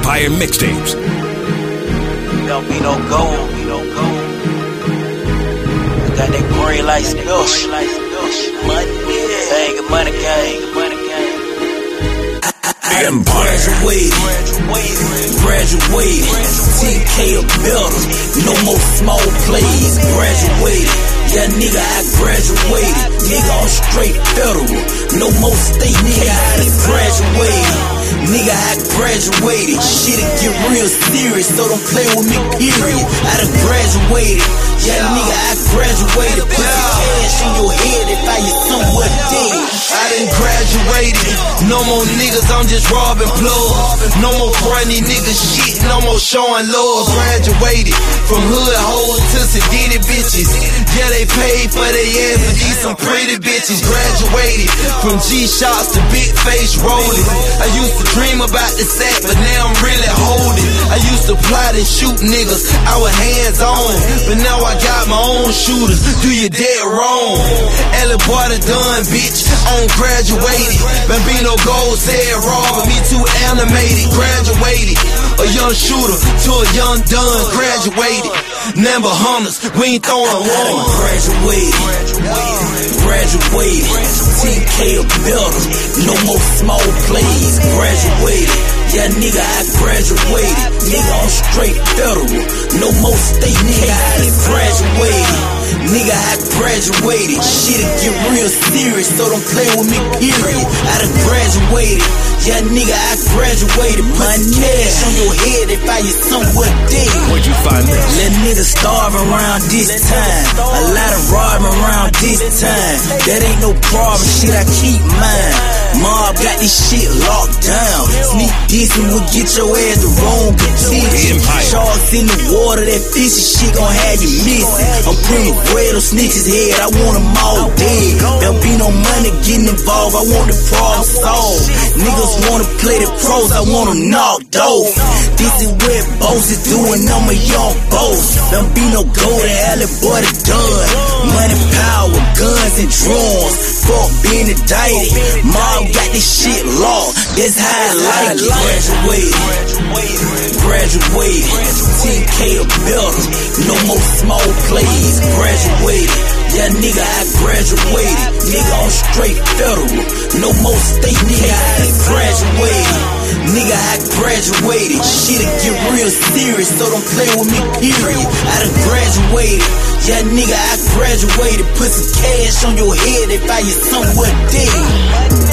Empire Mixtapes. Don't be no gold. I got that green light spill. Money, bangin' money gang. I done graduated, TK or better, no more small plays, graduated, yeah nigga I graduated, nigga I'm straight federal, no more state, nigga I done graduated, nigga I graduated, shit'll get real serious, so don't play with me period, I done graduated, yeah nigga I graduated, put some cash in your head if I you somewhere dead. I done graduated, no more niggas, I'm just robbing plugs. No more fronty niggas shit, no more showing love. Graduated from hood hoes to sedity bitches. Yeah, they paid for their ass, but these some pretty bitches. Graduated from G-Shots to big face rolling. I used to dream about the sack, but now I'm really holding. I used to plot and shoot niggas, I was hands on, but now I got my own shooters. Do you dead wrong? Ellie boy the done, bitch. On graduated, Bambino Gold said raw, but me too animated. Graduated, a young shooter to a young done. Graduated, number hunters, we ain't throwing one. Graduated, TK or better, no more small plays. Graduated, yeah nigga I graduated, nigga I'm straight federal, no more state, nigga I done graduated. Nigga, I graduated, shit'll get real serious, so don't play with me, period. I done graduated, yeah nigga, I graduated. Put some cash on your head if I you somewhere dead. Where'd you find this? Let niggas starve around this time, a lot of robbing around this time. That ain't no problem, shit, I keep mine. Mob got this shit locked down. Sneak dissing will get your ass the wrong position. Sharks in the water, that fishy shit gon' have you missing. I'm bringing bread on snitches' head, I want them all dead. There'll be no money getting involved, I want the problem solved. Niggas wanna play the pros, I want them knocked off. This is what boss is doing, I'm a young boss. There'll be no golden alley boy the done. Money, power, guns and drums, fuck being indicted. Mom got this shit locked, that's how I like it. Graduated, TK or better, no more small plays. Graduated, yeah nigga I graduated, nigga I'm straight federal, no more state, nigga I done graduated, nigga I graduated, shit'll get real serious, so don't play with me, period. I done graduated, yeah nigga I graduated, put some cash on your head if I you somewhere dead.